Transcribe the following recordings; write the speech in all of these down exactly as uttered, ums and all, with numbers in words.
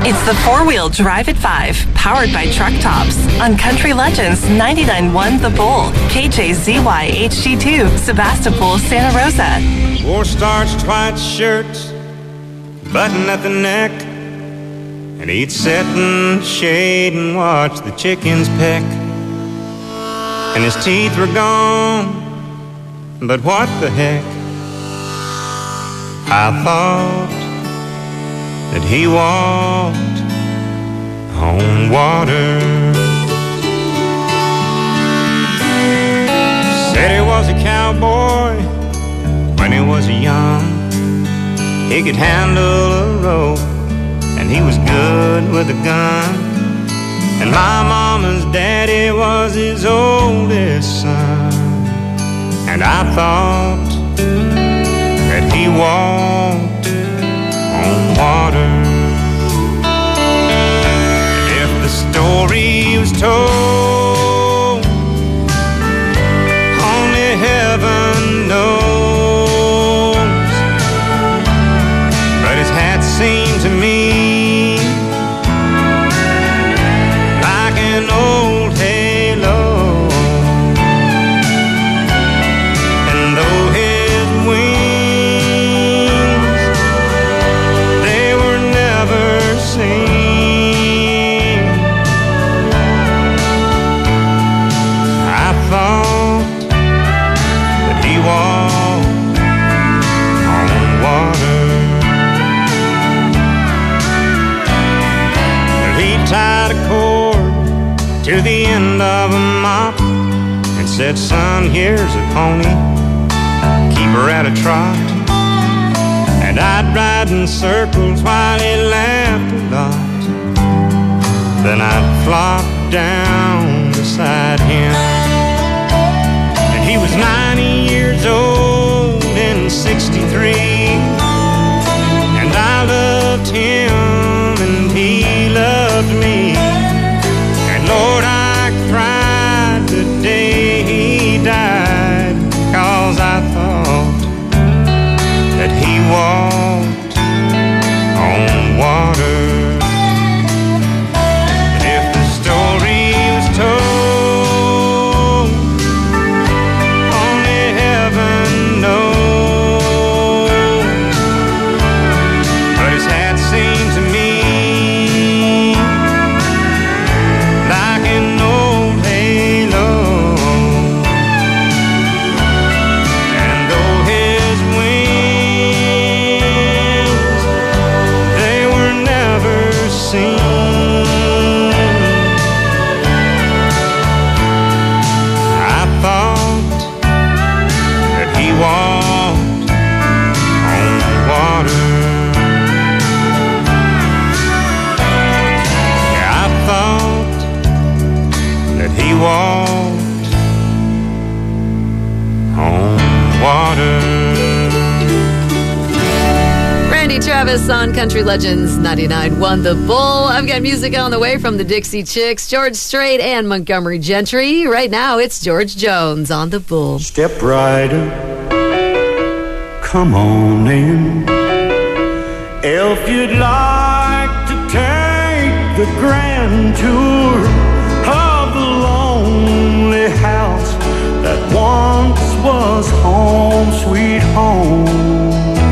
It's the four-wheel Drive at five, powered by Truck Tops, on Country Legends ninety-nine point one The Bull, K J Z Y H D two, Sebastopol, Santa Rosa. Wore starched white shirts, button at the neck, and he'd sit in the shade and watch the chickens peck. And his teeth were gone, but what the heck? I thought that he walked on water. Said he was a cowboy when he was young. He could handle a rope and he was good with a gun. And my mama's daddy was his oldest son. And I thought that he walked on water. And if the story was told, only heaven knows. But his hat seemed to me like an old halo. And though his wings, they were never seen, I thought that he walked on water. That he tied a cord to the end of a mop and said, son, here's a pony, keep her at a trot. And I'd ride in circles while he laughed a lot. Then I'd flop down beside him. And he was ninety years old in sixty-three. And I loved him and he loved me. And Lord, I cried the day he died, 'cause I thought that he walked on water. And if the story was told, only heaven knows. But his hat seemed to me like an old halo. And though his wings, they were never seen, I thought that he walked on water. Yeah, I thought that he walked on water. Randy Travis on Country Legends ninety-nine point one The Bull. I've got music on the way from the Dixie Chicks, George Strait and Montgomery Gentry. Right now, it's George Jones on The Bull. Step rider, come on in. If you'd like to take the grand tour of the lonely house that once was home sweet home,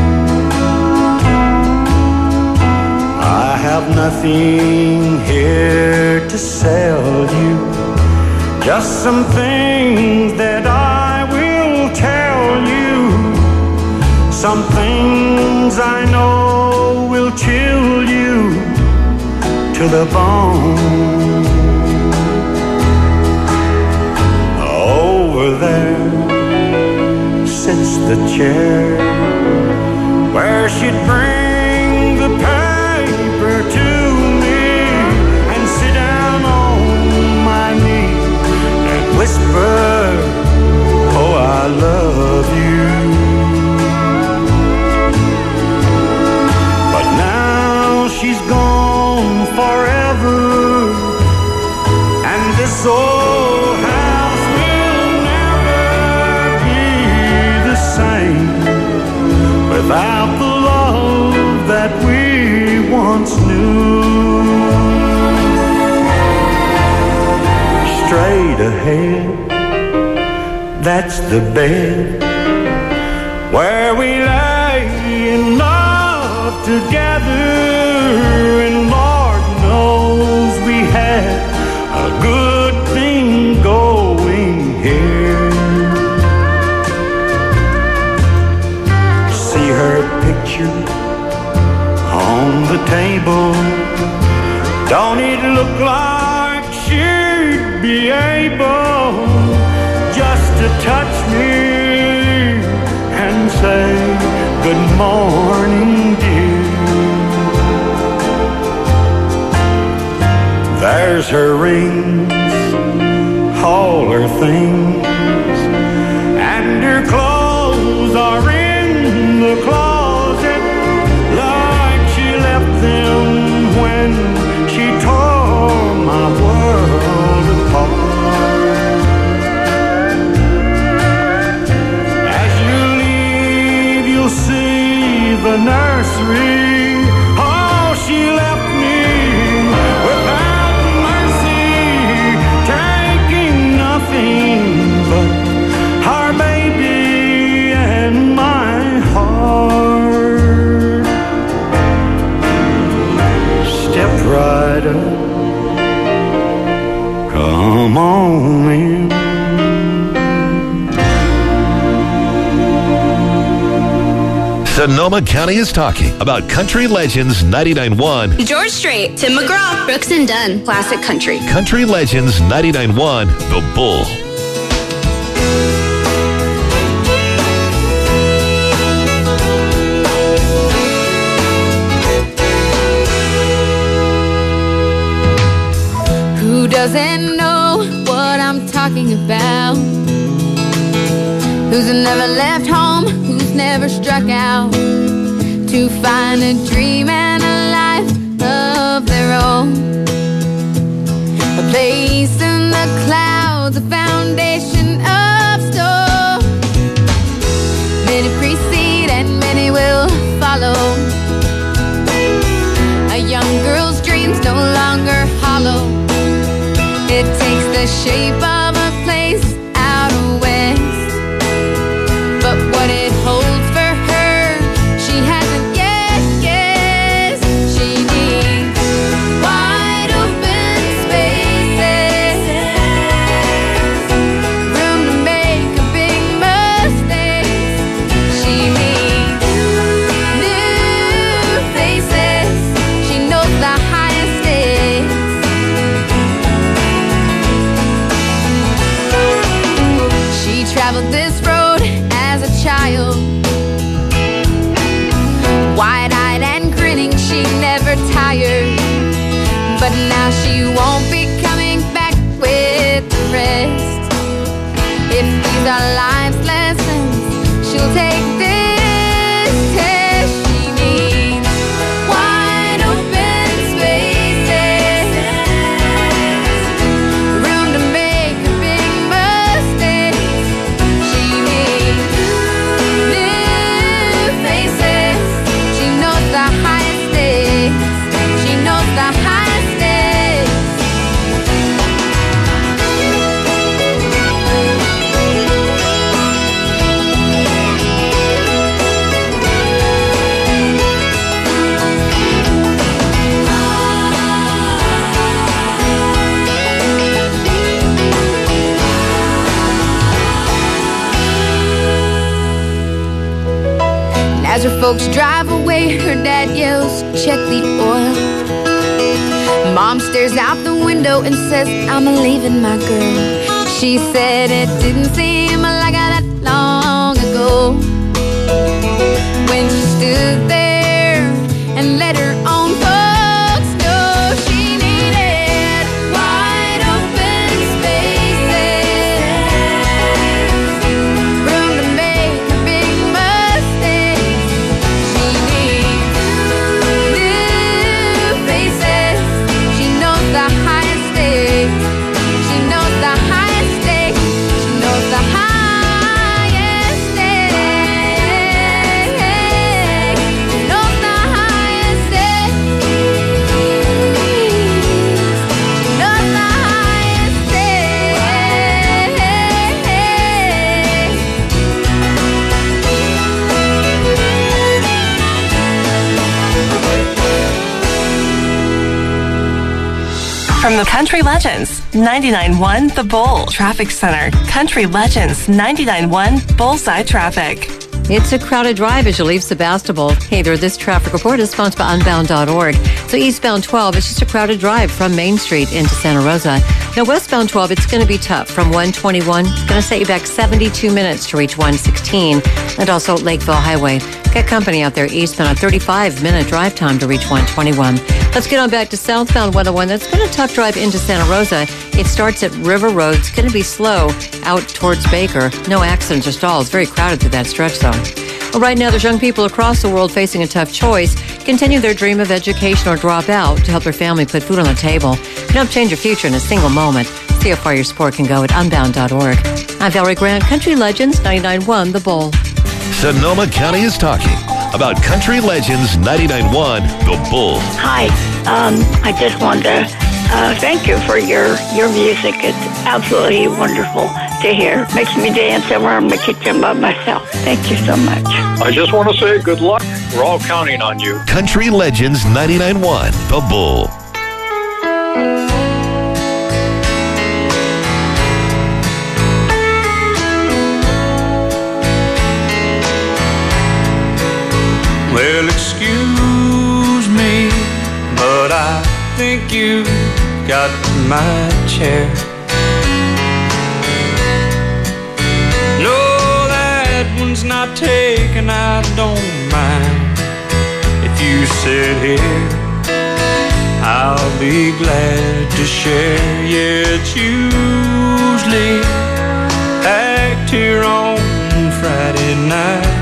I have nothing here to sell you, just some things that I will tell you, some things I know will chill you to the bone. Over there sits the chair where she'd bring the paper to me and sit down on my knee and whisper, oh, I love you. But now she's gone forever, and this old house will never be the same without the love that we once knew. ahead. That's the bed where we lay in love together. And Lord knows we had a good thing going here. See her picture on the table. Don't it look like she'd be able just to touch me and say, good morning, dear. There's her rings, all her things, and her clothes are in the closet like she left them when she tore my world apart. As you leave, you'll see the nursery. Oh, she left me without mercy, taking nothing but our baby and my heart. Step right up, come on in. Sonoma County is talking about Country Legends ninety-nine point one. George Strait, Tim McGraw, Brooks and Dunn, Classic Country. Country Legends ninety-nine point one, The Bull. Who doesn't know what I'm talking about? Who's never left home? Who's never struck out to find a dream and a life of their own? A place in the clouds, a foundation of stone. Many precede and many will follow. A young girl's dreams no longer hollow. It takes the shape of a place out west. But what it holds for her, she hasn't yet guessed. She needs wide open spaces, room to make a big mistake. She needs new faces. She knows the highest stakes. She traveled this road as a child, wide-eyed and grinning, she never tired. But now she won't be coming back with the rest. If these are life's lessons, she'll take this test. She needs wide open spaces, room to make a big mistake. She needs new faces. She knows the highest stakes. She knows the highest stakes. And as her folks drive away, her dad yells, check the oil. Mom stares out the window and says, I'm leaving my girl. She said it didn't seem like that long ago, when she stood there and let her own folks know. She needed wide open spaces, room to make a big mistake. She needs new faces. She knows the highest stakes. She knows the highest stakes. She knows the highest stakes. From the Country Legends, ninety-nine point one The Bull Traffic Center. Country Legends, ninety-nine point one Bullseye Traffic. It's a crowded drive as you leave Sebastopol. Hey there, this traffic report is sponsored by unbound dot org. So eastbound twelve, it's just a crowded drive from Main Street into Santa Rosa. Now westbound twelve, it's going to be tough from one twenty-one. It's going to set you back seventy-two minutes to reach one sixteen. And also Lakeville Highway. Got company out there eastbound, a thirty-five minute drive time to reach one twenty-one. Let's get on back to southbound one oh one. That's been a tough drive into Santa Rosa. It starts at River Road. It's going to be slow out towards Baker. No accidents or stalls. Very crowded through that stretch, though. Well, right now, there's young people across the world facing a tough choice. Continue their dream of education or drop out to help their family put food on the table. You don't change your future in a single moment. See how far your support can go at unbound dot org. I'm Valerie Grant, Country Legends, ninety-nine point one The Bull. Sonoma County is talking about Country Legends ninety-nine point one The Bull. Hi, um, I just wanted to uh, thank you for your, your music. It's absolutely wonderful to hear. Makes me dance around in the kitchen by myself. Thank you so much. I just want to say good luck. We're all counting on you. Country Legends ninety-nine point one The Bull. Well, excuse me, but I think you got my chair. No, that one's not taken, I don't mind. If you sit here, I'll be glad to share. Yeah, it's usually packed here on Friday night.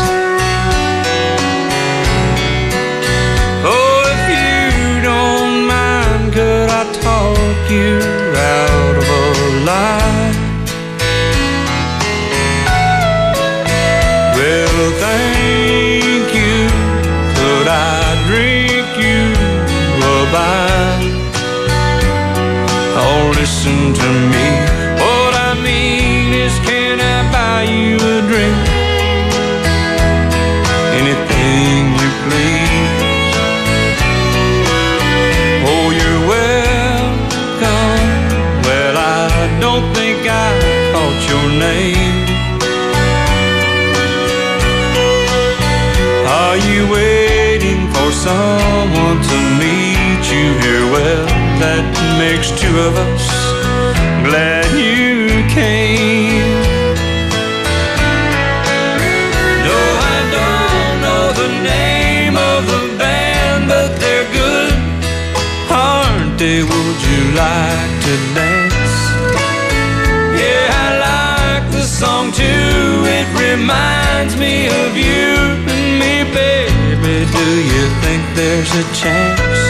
Talk you out of a lie. Well, thank you. Could I drink you a bite? Oh, listen to me. What I mean is, can I buy you a drink? Anything you please. Oh, you're well. Well, I don't think I caught your name. Are you waiting for someone to meet you here? Well, that makes two of us. Glad you came. No, I don't know the name of the band, but they're good, aren't they? Would you like to dance? Yeah, I like the song too. It reminds me of you and me, baby. Do you think there's a chance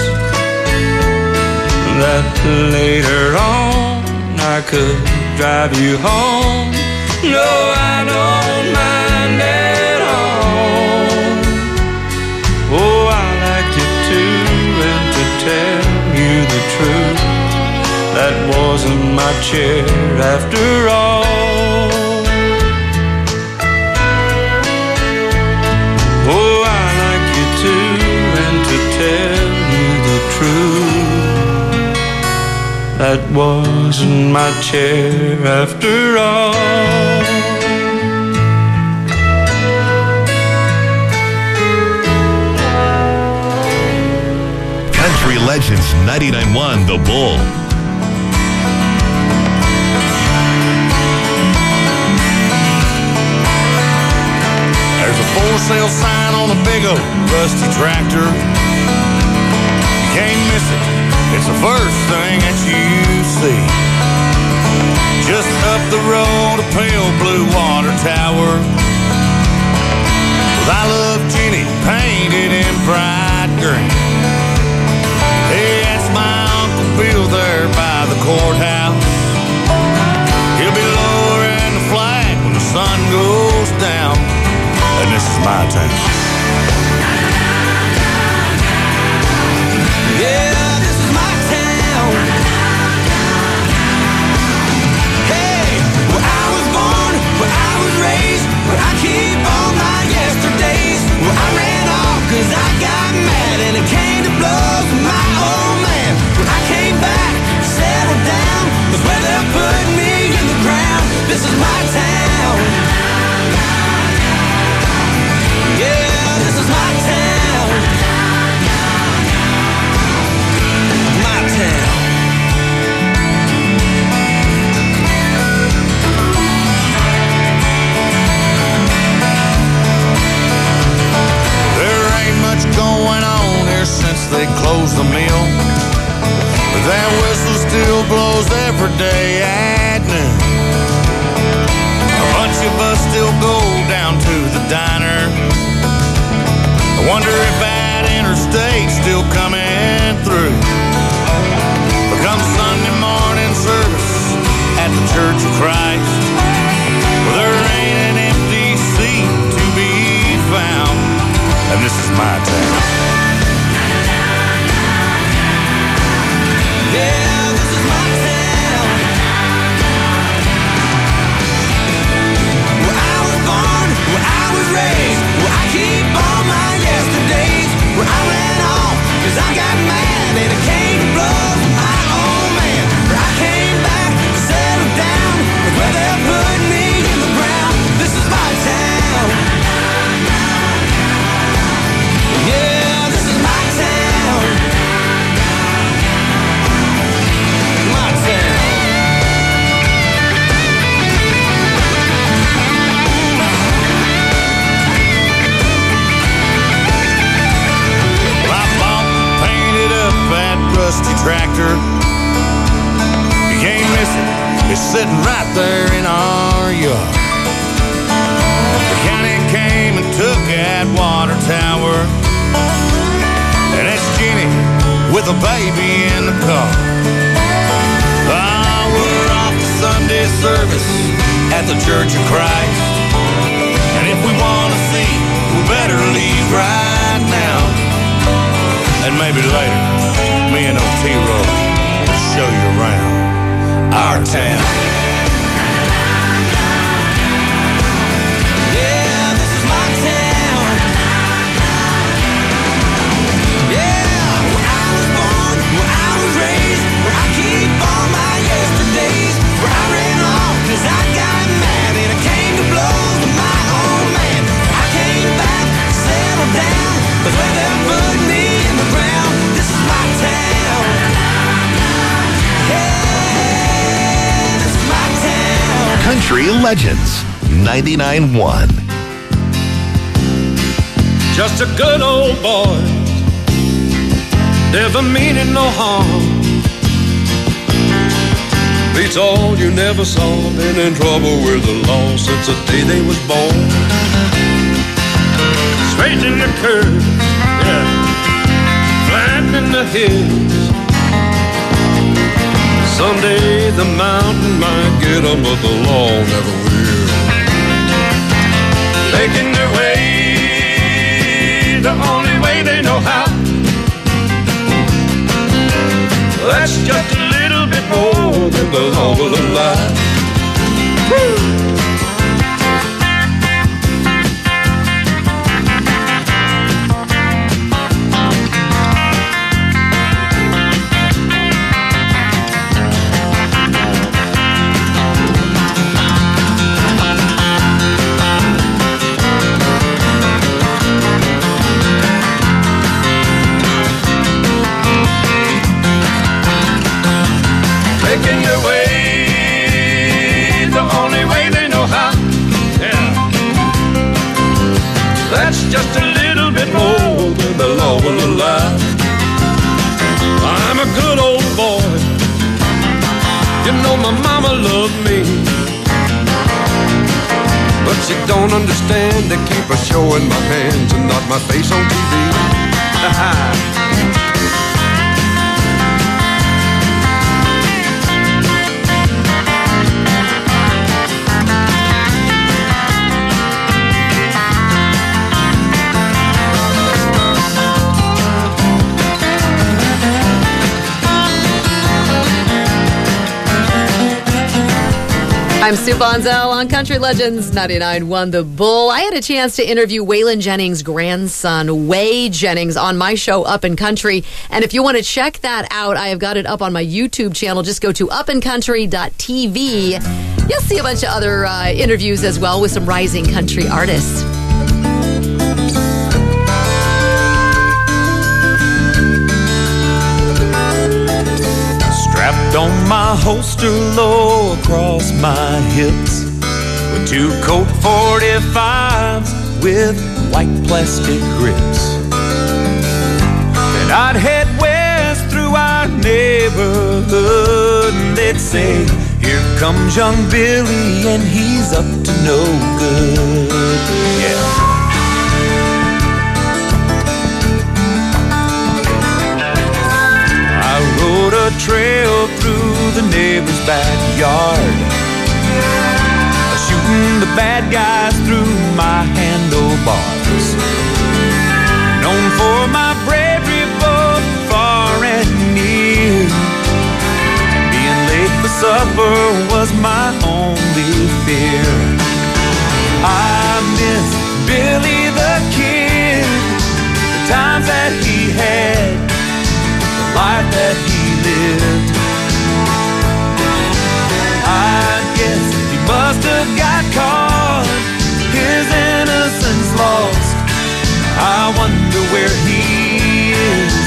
that later on I could drive you home? No, I don't mind at all. Oh, I like you too, and to tell you the truth, that wasn't my chair after all. Oh, I like you too, and to tell you the truth, that wasn't my chair after all. Country Legends ninety-nine point one The Bull. There's a for sale sign on a big old rusty tractor. You can't miss it. It's the first thing that you see. Just up the road, a pale blue water tower with I Love Jenny painted in bright green. Hey, that's my Uncle Bill there by the courthouse. He'll be lowering the flag when the sun goes down. And this is my town. Yeah, this is my town. Hey, where I was born, where I was raised, where I keep all my yesterdays. Where I ran off cause I got mad and it came to blows with my old man. When I came back, they close the mill. But that whistle still blows every day at noon. A bunch of us still go down to the diner. I wonder if that interstate's still coming through. But come Sunday morning service at the Church of Christ, well, there ain't an empty seat to be found, and this is my town. Yeah, this is my town. Where I was born, where I was raised, where I keep all my yesterdays, where I ran off, cause I got mad and it came to blows with my old man. Where I came back, settled down, where they put me in the ground. This is my town. Yeah, this is my town. My town. I bought and painted up that rusty tractor. You can't miss it. It's sitting right there in our yard. The county came and took that water tower, and that's Jenny with a baby in the car. Ah, we're off to Sunday service at the Church of Christ, and if we want to see, we better leave right now. And maybe later, me and Otero will show you around our town. Yeah, this is my town. Yeah, where I was born, where I was raised, where I keep all my yesterdays, where I ran off cause I got mad and it came to blows with my old man. I came back, settled down, but where they put me in the ground. This is my town. Yeah, this is my town. Country Legends ninety-nine point one. Just a good old boy, never meaning no harm. Beats all you never saw, been in trouble with the law since the day they was born. Straight in the curve, yeah, flattening the hills. Someday the mountain might get 'em, but the law never will. Making their way the only way they know how. That's just a little bit more than the law will allow. Woo! Making their way the only way they know how. Yeah, that's just a little bit more than the law will allow. I'm a good old boy, you know my mama loved me, but she don't understand. They keep her showing my hands and not my face on T V. I'm Sue Bonzo on Country Legends ninety-nine point one The Bull. I had a chance to interview Waylon Jennings' grandson, Way Jennings, on my show Up in Country. And if you want to check that out, I have got it up on my YouTube channel. Just go to up in country dot t v. You'll see a bunch of other uh, interviews as well with some rising country artists. Strapped on my holster low across my hips with two Colt forty-fives with white plastic grips. And I'd head west through our neighborhood, and they'd say, here comes young Billy, and he's up to no good. Yeah. I rode a trail through the neighbor's backyard, shooting the bad guys through my handlebars. Known for my bravery both far and near, and being late for supper was my only fear. I miss Billy the Kid, the times that he had, the life that he lived. I guess he must have got caught, his innocence lost. I wonder where he is.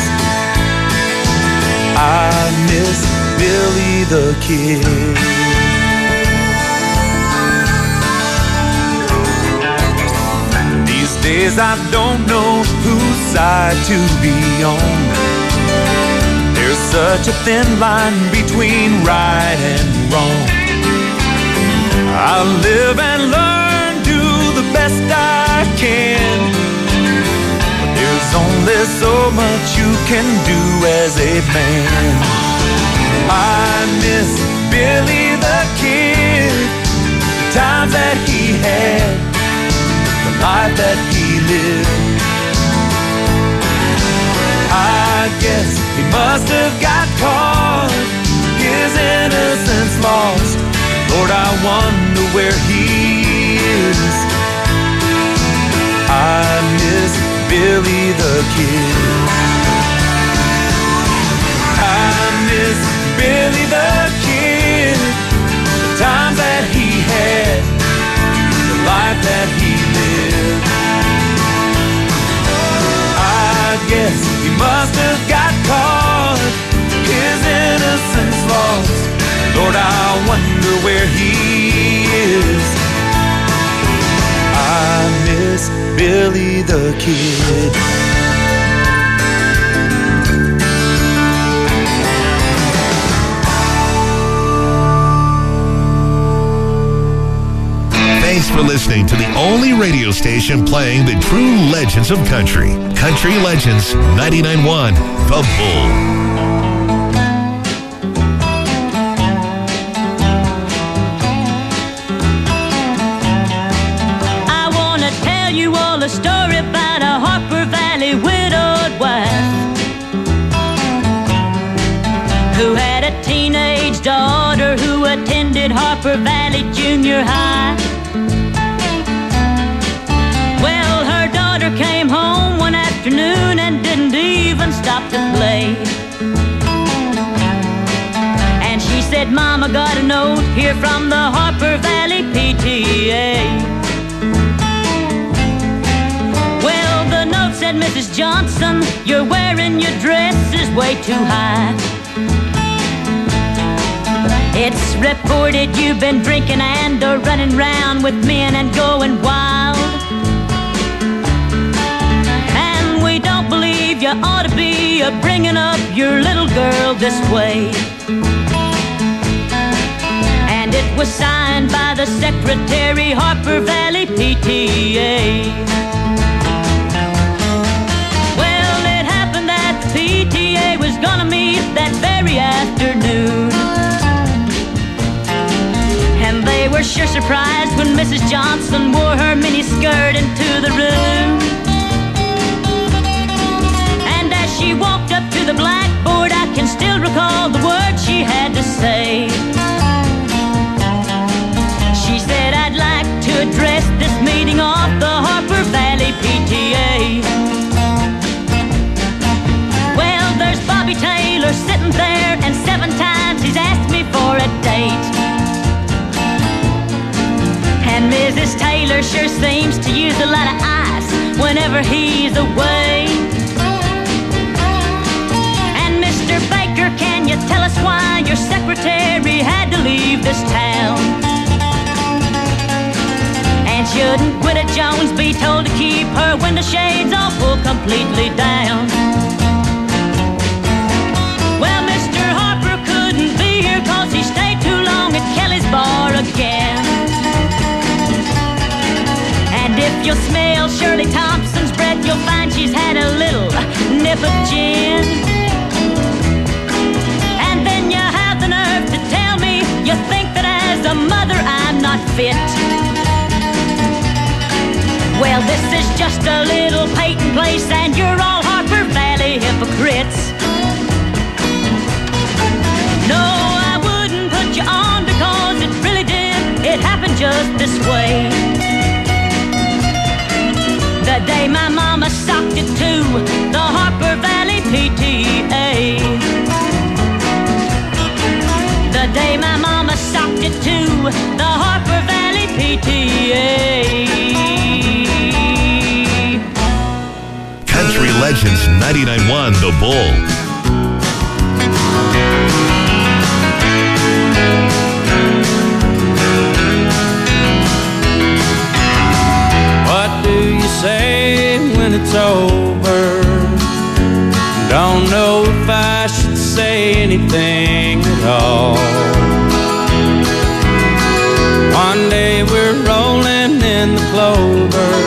I miss Billy the Kid. These days I don't know whose side to be on. There's such a thin line between right and wrong. I live and learn, do the best I can. There's only so much you can do as a man. I miss Billy the Kid, the times that he had, the life that he lived. I guess he must have got caught, his innocence lost. Lord, I wonder where he is. I miss Billy the Kid. I miss Billy the Kid, the times that he had, the life that he lived. I guess he must have got caught, his innocence lost. Lord, I wonder where he is. I miss Billy the Kid. Thanks for listening to the only radio station playing the true legends of country. Country Legends ninety-nine point one, The Bull. A story about a Harper Valley widowed wife who had a teenage daughter who attended Harper Valley Junior High. Well, her daughter came home one afternoon and didn't even stop to play. And she said, Mama, got a note here from the Harper Valley P T A. Well, the note said, Missus Johnson, you're wearing your dresses way too high. It's reported you've been drinking and are running round with men and going wild. And we don't believe you ought to be a bringing up your little girl this way. And it was signed by the secretary, Harper Valley P T A. P T A was gonna meet that very afternoon, and they were sure surprised when Missus Johnson wore her miniskirt into the room. And as she walked up to the blackboard, I can still recall the words she had to say. She said, I'd like to address this meeting of the Harper Valley P T A. There's Bobby Taylor sitting there, and seven times he's asked me for a date. And Missus Taylor sure seems to use a lot of ice whenever he's away. And Mister Baker, can you tell us why your secretary had to leave this town? And shouldn't Gwida Jones be told to keep her window shades all pulled completely down? If you'll smell Shirley Thompson's breath, you'll find she's had a little nip of gin. And then you have the nerve to tell me you think that as a mother I'm not fit. Well, this is just a little Peyton Place, and you're all Harper Valley hypocrites. No, I wouldn't put you on because it really did. It happened just this way. The day my mama socked it to the Harper Valley P T A. The day my mama socked it to the Harper Valley P T A. Country Legends ninety-nine point one The Bull. What do you say when it's over? Don't know if I should say anything at all. One day we're rolling in the clover.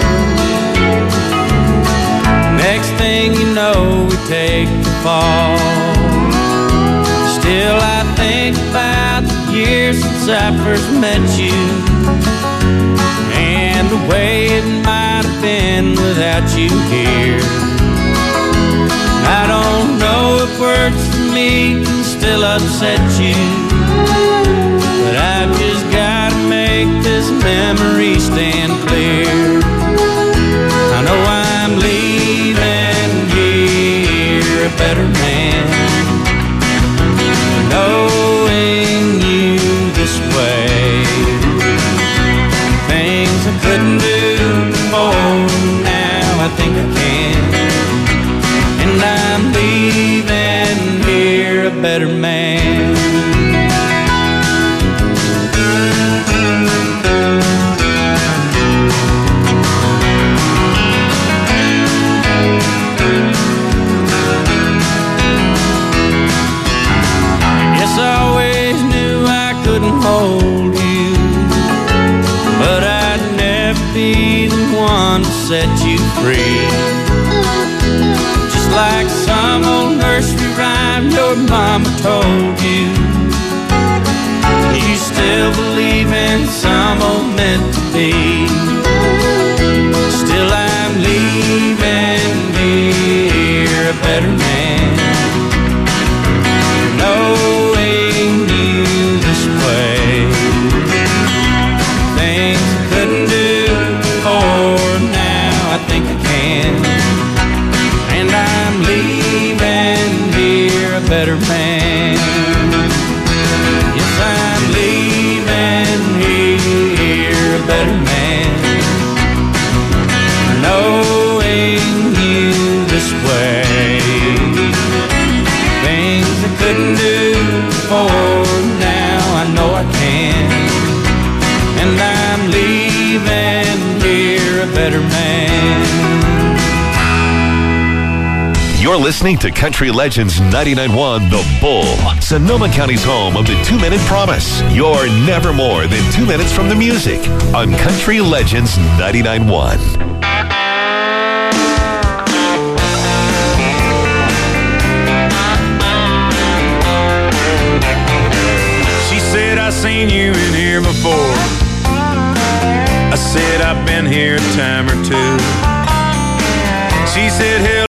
Next thing you know, we take the fall. Still I think about the years since I first met you, and the way it might have been without you here. I don't know if words for me can still upset you, but I've just gotta make this memory stand clear. I know I'm leaving here a better man, knowing you this way. Things I couldn't do before, now I think I can. And I'm leaving here a better man. Yes, I always knew I couldn't hold you, but I'd never be the one to set you free. Just like some old nursery rhyme your mama told you, you still believe in some old meant to be. Still I'm leaving here a better man, knowing you this way. Things I couldn't do before, now I think I can. And I'm leaving here a better man. Yes, I'm leaving here a better man, knowing you this way. Things I couldn't do before, now I know I can. And I'm leaving here a better man. You're listening to Country Legends ninety-nine point one The Bull, Sonoma County's home of the two-minute promise. You're never more than two minutes from the music on Country Legends ninety-nine point one. She said, I seen you in here before. I said, I've been here a time or two. She said, hell,